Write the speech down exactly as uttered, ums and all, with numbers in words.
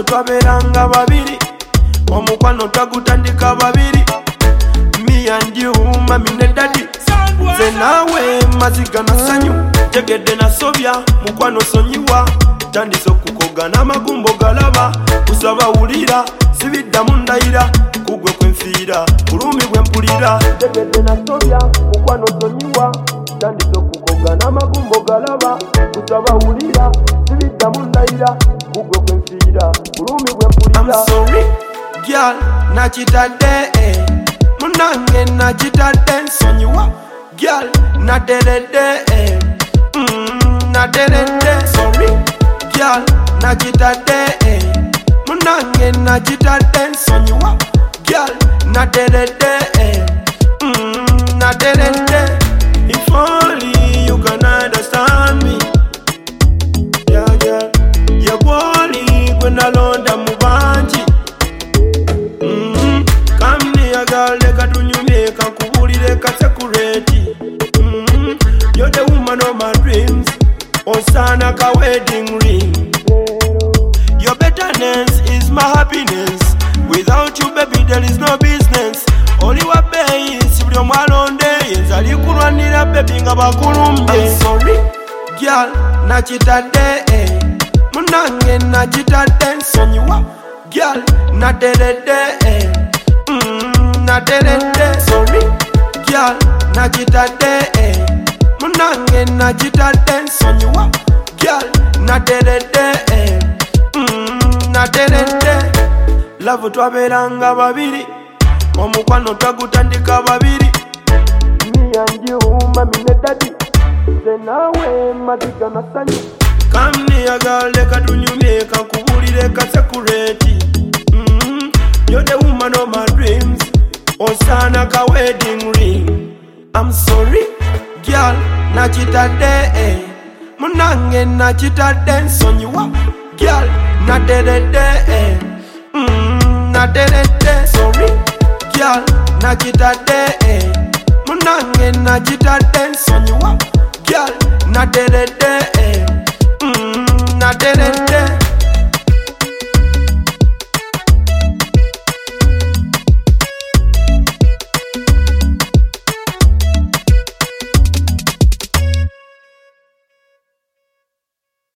twaberanga babiri omukwano twagutandika babiri me and you mami ne daddy nze naawe maziga na sanyu jegedde nasobya mukwano sonyiwa tandise okukoga n'amagumbo galaba kusaba wulira sibiddamu ndayira kugwe kwenfiira bulumi bwe mpulira jegedde nasobya mukwano sonyiwa tandise okukoga n'amagumbo galaba kusaba wulira sibiddamu ndayira kugwe kwenfiira bulumi bwe mpulira. I'm sorry girl nakitadde eh. Munange nakitadde nsonyiwa girl naderedde eh. mm, naderedde sorry girl nakitadde eh. Munange nakitadde nsonyiwa girl naderedde eh. mm, naderedde. If only you can understand me yeah yeah yegwoli gwe nalonda mu bangi mm, kamni agale katunyumye kankubulire kasekureti mm, you're the woman of my dreams osana ka wedding ring. Your betterness is my happiness. Without you baby there is no business. Oli wa bei sibuli omwalonde yenzali kulwanira baby nga bakulumbye. I'm sorry girl nakitadde eh. Munange nakitadde nsonyiwa girl naderedde eh. mm, naderedde sorry girl nakitadde eh. Munange nakitadde nsonyiwa girl naderedde eh. mm, naderedde. Love twaberanga babiri omukwano twagutandika babiri me and you mami ne daddy nze naawe maziga na sanyu kamni agale katunyumye kankubulire kasekureti mm, you're the woman of my dreams osana ka wedding ring. I'm sorry girl nakitadde eh. Munange nakitadde nsonyiwa girl naderedde eh. mm, naderedde sorry girl nakitadde eh. Munange nakitadde nsonyiwa girl naderedde eh. mm, naderedde.